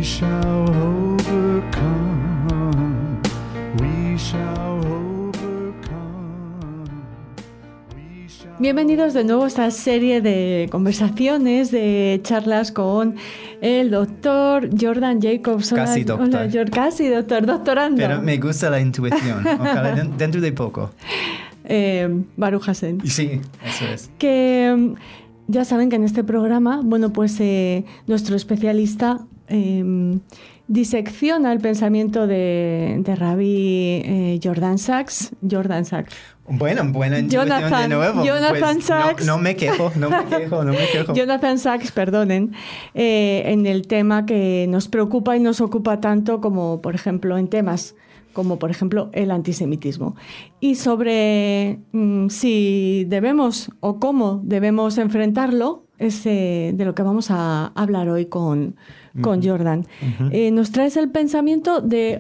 shall overcome. We shall overcome. We shall... Bienvenidos de nuevo a esta serie de conversaciones, de charlas con el doctor Jordan Jacobs. Casi doctor. Hola, casi doctorando. Pero me gusta la intuición. Ojalá dentro de poco. Baruch Hashem. Sí, eso es. Que ya saben que en este programa, bueno, pues nuestro especialista disecciona el pensamiento de Rabbi Jordan Sachs. Bueno, buena intuición de nuevo. Jonathan pues, Sachs. No me quejo. Jonathan Sachs, perdonen, en el tema que nos preocupa y nos ocupa tanto como, por ejemplo, en temas como, por ejemplo, el antisemitismo. Y sobre si debemos o cómo debemos enfrentarlo, es de lo que vamos a hablar hoy con Jordan. Nos traes el pensamiento de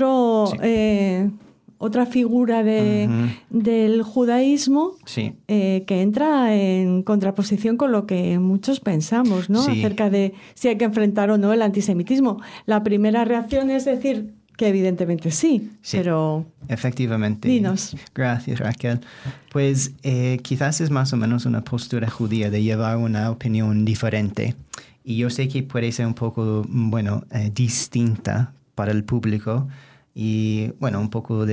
otra figura del judaísmo que entra en contraposición con lo que muchos pensamos, ¿no? Sí. Acerca de si hay que enfrentar o no el antisemitismo. La primera reacción es decir que evidentemente sí, pero... Efectivamente. Dinos. Gracias, Raquel. Pues quizás es más o menos una postura judía de llevar una opinión diferente. Y yo sé que puede ser un poco, distinta para el público. Y, un poco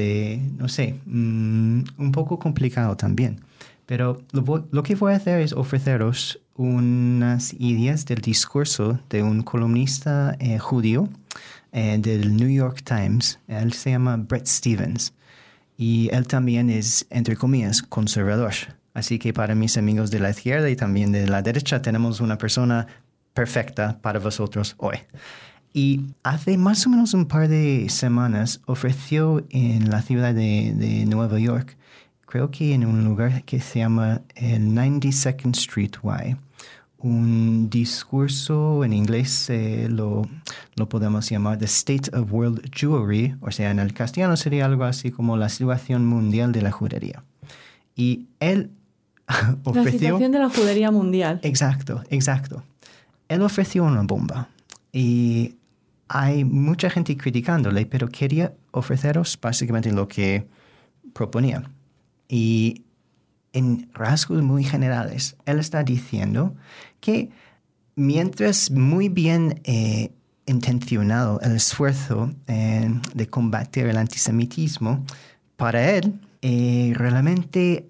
un poco complicado también. Pero lo que voy a hacer es ofreceros unas ideas del discurso de un columnista judío del New York Times. Él se llama Bret Stephens. Y él también es, entre comillas, conservador. Así que para mis amigos de la izquierda y también de la derecha tenemos una persona perfecta para vosotros hoy. Y hace más o menos un par de semanas ofreció en la ciudad de Nueva York, creo que en un lugar que se llama el 92nd Street Y, un discurso en inglés, lo podemos llamar The State of World Jewry, o sea, en el castellano sería algo así como la situación mundial de la judería. Y él ofreció... La situación de la judería mundial. Exacto. Él ofreció una bomba y hay mucha gente criticándole, pero quería ofreceros básicamente lo que proponía. Y en rasgos muy generales, él está diciendo que mientras muy bien intencionado el esfuerzo de combatir el antisemitismo, para él realmente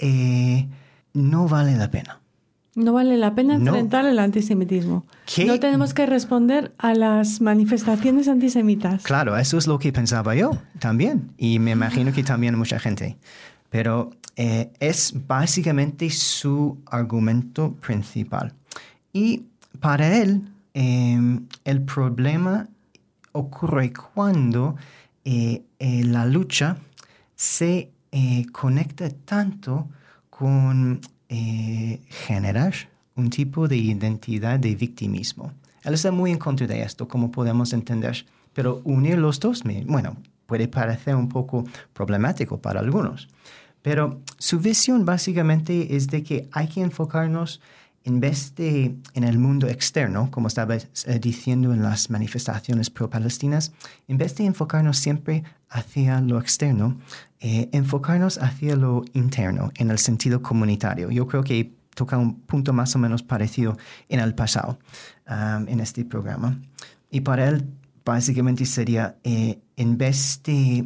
no vale la pena. No vale la pena enfrentar el antisemitismo. ¿Qué? No tenemos que responder a las manifestaciones antisemitas. Claro, eso es lo que pensaba yo también. Y me imagino que también mucha gente. Pero es básicamente su argumento principal. Y para él, el problema ocurre cuando la lucha se conecta tanto con generar un tipo de identidad de victimismo. Él está muy en contra de esto, como podemos entender. Pero unir los dos, puede parecer un poco problemático para algunos. Pero su visión básicamente es de que hay que enfocarnos en vez de en el mundo externo, como estaba diciendo en las manifestaciones pro-palestinas, en vez de enfocarnos siempre hacia lo externo, enfocarnos hacia lo interno, en el sentido comunitario. Yo creo que toca un punto más o menos parecido en el pasado, en este programa. Y para él, básicamente sería, en vez de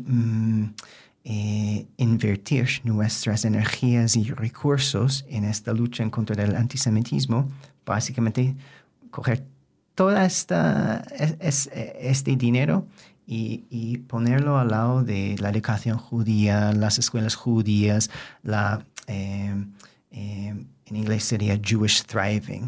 invertir nuestras energías y recursos en esta lucha en contra del antisemitismo, básicamente coger todo este dinero y ponerlo al lado de la educación judía, las escuelas judías, en inglés sería Jewish Thriving.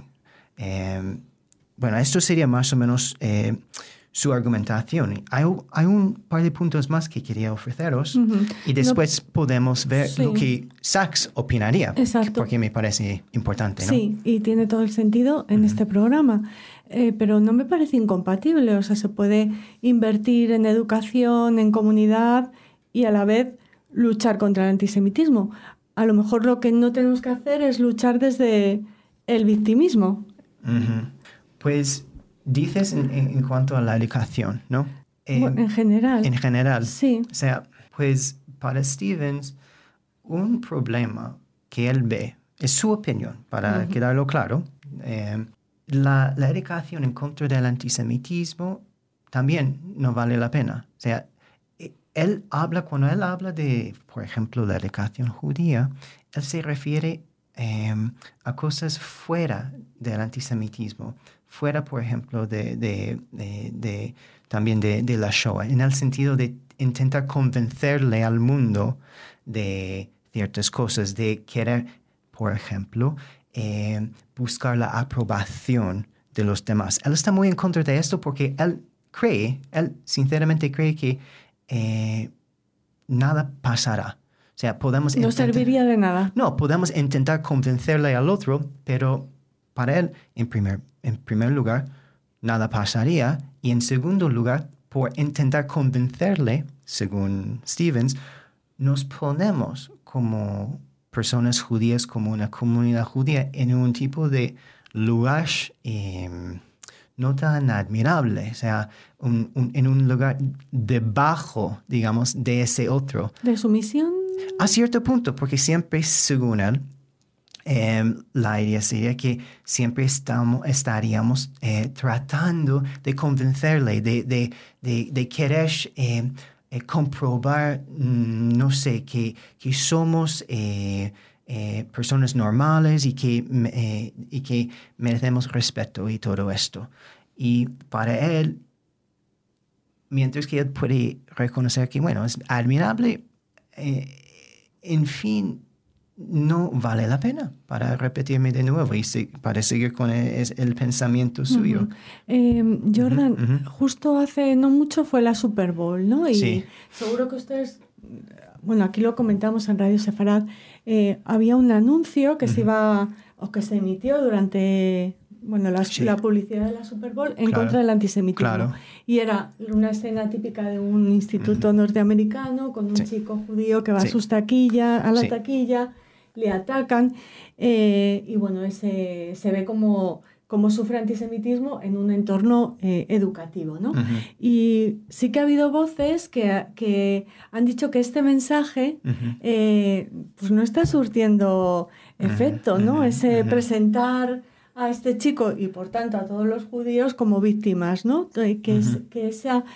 Esto sería más o menos su argumentación. Hay un par de puntos más que quería ofreceros y después podemos ver lo que Sachs opinaría. Exacto. Porque me parece importante, ¿no? Sí, y tiene todo el sentido en este programa. Pero no me parece incompatible. O sea, se puede invertir en educación, en comunidad y a la vez luchar contra el antisemitismo. A lo mejor lo que no tenemos que hacer es luchar desde el victimismo. Pues Dices en cuanto a la educación, ¿no? Bueno, en general. En general. Sí. O sea, pues para Stevens, un problema que él ve, es su opinión, para quedarlo claro, la educación en contra del antisemitismo también no vale la pena. O sea, cuando él habla de, por ejemplo, la educación judía, él se refiere a cosas fuera del antisemitismo, fuera, por ejemplo, también de la Shoah, en el sentido de intentar convencerle al mundo de ciertas cosas, de querer, por ejemplo, buscar la aprobación de los demás. Él está muy en contra de esto porque él sinceramente cree que nada pasará. O sea, podemos no serviría de nada. No, podemos intentar convencerle al otro, pero para él, en primer lugar, nada pasaría. Y en segundo lugar, por intentar convencerle, según Stevens, nos ponemos como personas judías, como una comunidad judía, en un tipo de lugar no tan admirable, o sea, en un lugar debajo, digamos, de ese otro. ¿De sumisión? A cierto punto, porque siempre, según él, la idea sería que siempre estaríamos tratando de convencerle, de querer comprobar, no sé, que somos personas normales y que merecemos respeto y todo esto. Y para él, mientras que él puede reconocer que, bueno, es admirable, en fin, no vale la pena, para repetirme de nuevo y para seguir con el pensamiento suyo. Jordan, justo hace no mucho fue la Super Bowl, ¿no? Y sí. Seguro que ustedes, bueno, aquí lo comentamos en Radio Sefarad, había un anuncio que se iba, o que se emitió durante, bueno, la publicidad de la Super Bowl en contra del antisemitismo. Claro. Y era una escena típica de un instituto norteamericano con un chico judío que va a la taquilla, le atacan y bueno, se ve como sufre antisemitismo en un entorno educativo, ¿no? Y sí que ha habido voces que han dicho que este mensaje pues no está surtiendo efecto, ¿no? Ese presentar a este chico y por tanto a todos los judíos como víctimas, ¿no? Que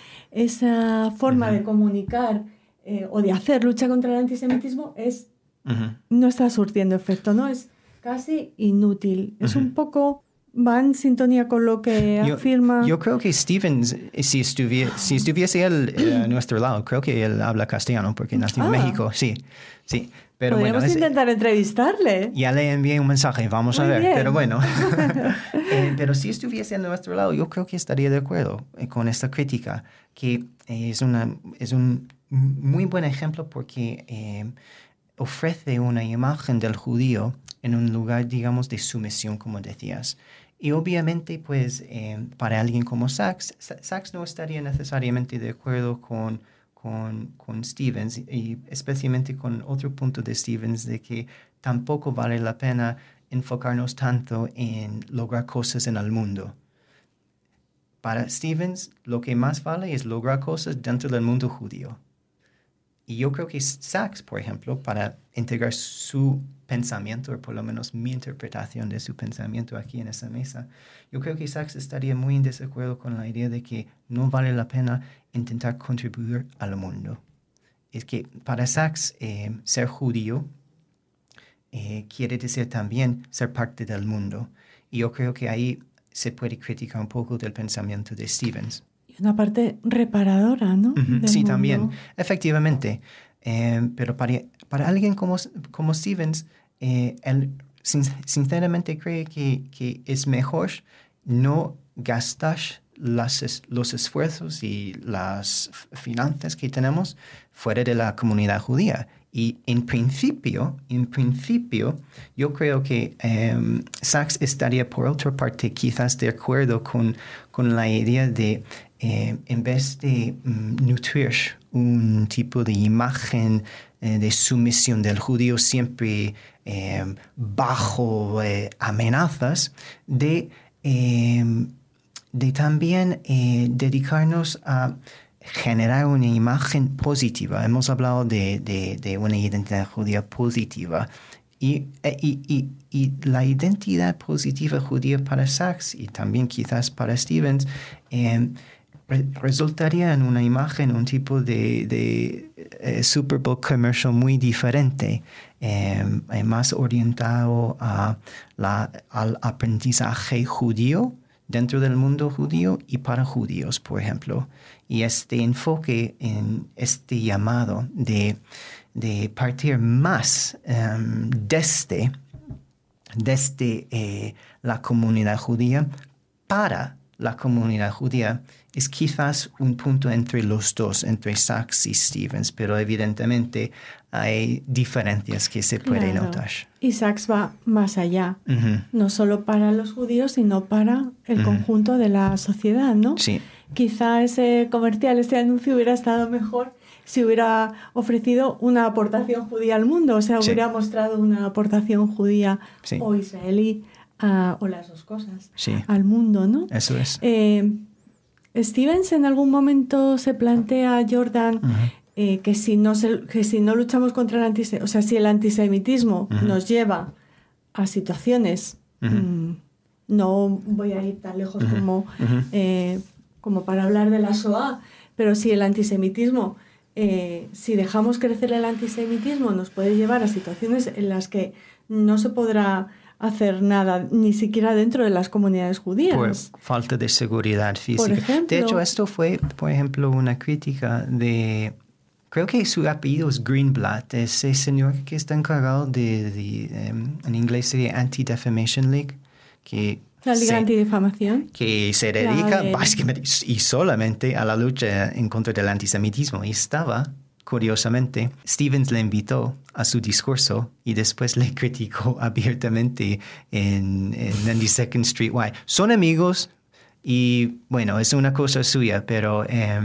esa forma de comunicar o de hacer lucha contra el antisemitismo no está surtiendo efecto, ¿no? Es casi inútil. Es un poco... va en sintonía con lo que afirma... Yo creo que Stevens, si estuviese él a nuestro lado, creo que él habla castellano porque nació en México, sí. Pero podríamos intentar entrevistarle. Ya le envié un mensaje, vamos a ver. Bien. Pero bueno, pero si estuviese a nuestro lado, yo creo que estaría de acuerdo con esta crítica, que es un muy buen ejemplo porque ofrece una imagen del judío en un lugar, digamos, de sumisión, como decías. Y obviamente, pues, para alguien como Sacks no estaría necesariamente de acuerdo con Stevens, y especialmente con otro punto de Stevens, de que tampoco vale la pena enfocarnos tanto en lograr cosas en el mundo. Para Stevens, lo que más vale es lograr cosas dentro del mundo judío. Y yo creo que Sacks, por ejemplo, para integrar su pensamiento, o por lo menos mi interpretación de su pensamiento aquí en esa mesa, yo creo que Sacks estaría muy en desacuerdo con la idea de que no vale la pena intentar contribuir al mundo. Es que para Sacks, ser judío quiere decir también ser parte del mundo. Y yo creo que ahí se puede criticar un poco del pensamiento de Stevens. Una parte reparadora, ¿no? Sí, mundo. También, efectivamente. Pero para alguien como Stevens, él sinceramente cree que es mejor no gastar los esfuerzos y las finanzas que tenemos fuera de la comunidad judía. Y en principio, yo creo que Sacks estaría, por otra parte, quizás de acuerdo con la idea de, en vez de nutrir un tipo de imagen de sumisión del judío siempre bajo amenazas, de de también dedicarnos a generar una imagen positiva. Hemos hablado de una identidad judía positiva. Y la identidad positiva judía para Sacks y también quizás para Stevens resultaría en una imagen, un tipo de Super Bowl commercial muy diferente, más orientado al aprendizaje judío dentro del mundo judío y para judíos, por ejemplo. Y este enfoque en este llamado de partir más desde la comunidad judía para la comunidad judía es quizás un punto entre los dos, entre Sacks y Stevens, pero evidentemente hay diferencias que se pueden notar. Y Sacks va más allá, no solo para los judíos, sino para el conjunto de la sociedad, ¿no? Sí. Quizá ese comercial, ese anuncio hubiera estado mejor si hubiera ofrecido una aportación judía al mundo, o sea, hubiera mostrado una aportación judía o israelí, o las dos cosas, al mundo, ¿no? Eso es. Stevens en algún momento se plantea, Jordan, que si no luchamos contra el antisemitismo, o sea, si el antisemitismo nos lleva a situaciones, no voy a ir tan lejos como para hablar de la Shoah, pero si el antisemitismo, si dejamos crecer el antisemitismo, nos puede llevar a situaciones en las que no se podrá hacer nada, ni siquiera dentro de las comunidades judías. Por falta de seguridad física. Por ejemplo, de hecho, esto fue, por ejemplo, una crítica de... Creo que su apellido es Greenblatt, ese señor que está encargado en inglés sería Anti-Defamation League, la Liga Antidifamación. Que se dedica básicamente y solamente a la lucha en contra del antisemitismo. Y estaba... Curiosamente, Stevens le invitó a su discurso y después le criticó abiertamente en 92nd Street Y. Son amigos y, bueno, es una cosa suya, pero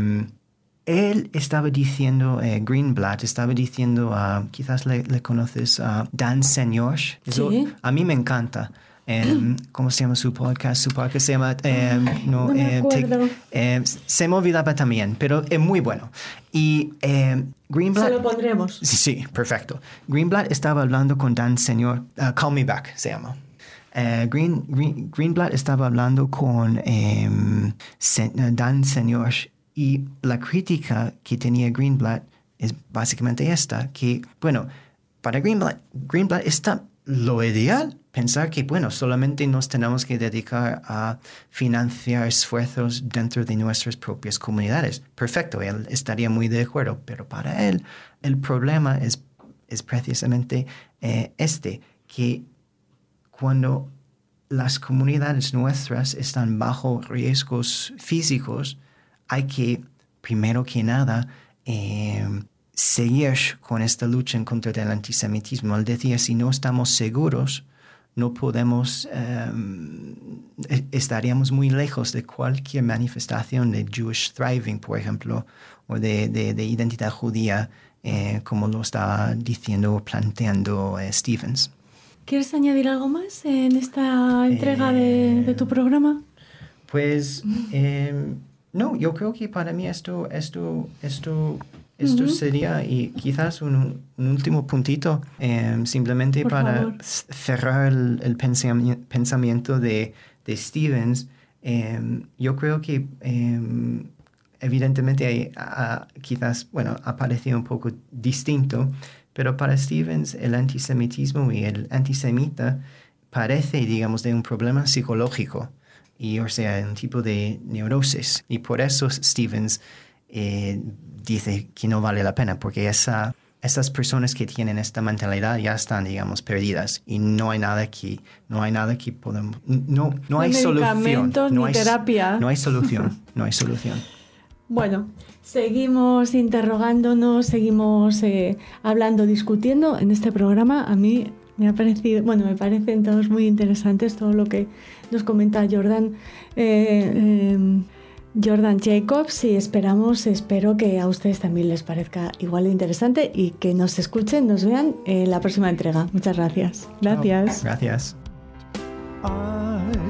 él estaba diciendo, Greenblatt estaba diciendo, quizás le conoces, Dan Senor. Sí. A mí me encanta. ¿Cómo se llama su podcast? Su podcast se llama... no me acuerdo. Se me olvidaba también, pero es muy bueno. Y Greenblatt... Se lo pondremos. Sí, perfecto. Greenblatt estaba hablando con Dan Senor. Call Me Back se llama. Greenblatt estaba hablando con Dan Senor y la crítica que tenía Greenblatt es básicamente esta, que, bueno, para Greenblatt está lo ideal. Pensar que, bueno, solamente nos tenemos que dedicar a financiar esfuerzos dentro de nuestras propias comunidades. Perfecto, él estaría muy de acuerdo, pero para él el problema es precisamente que cuando las comunidades nuestras están bajo riesgos físicos, hay que, primero que nada, seguir con esta lucha en contra del antisemitismo. Él decía, si no estamos seguros, no podemos, estaríamos muy lejos de cualquier manifestación de Jewish Thriving, por ejemplo, o de identidad judía, como lo está diciendo o planteando Stevens. ¿Quieres añadir algo más en esta entrega de tu programa? Pues, no, yo creo que para mí esto sería, y quizás un último puntito, simplemente por para favor. cerrar el pensamiento de Stevens. Yo creo que evidentemente quizás, bueno, ha parecido un poco distinto, pero para Stevens el antisemitismo y el antisemita parece, digamos, de un problema psicológico, y, o sea, un tipo de neurosis. Y por eso Stevens dice que no vale la pena, porque esas personas que tienen esta mentalidad ya están, digamos, perdidas, y no hay nada que podemos, no hay solución, ni terapia. No hay solución. Bueno, seguimos interrogándonos, seguimos hablando, discutiendo en este programa. A mí me parecen todos muy interesantes todo lo que nos comenta Jordan Jacobs, y espero que a ustedes también les parezca igual de interesante y que nos escuchen, nos vean en la próxima entrega. Muchas gracias. Gracias. Gracias. I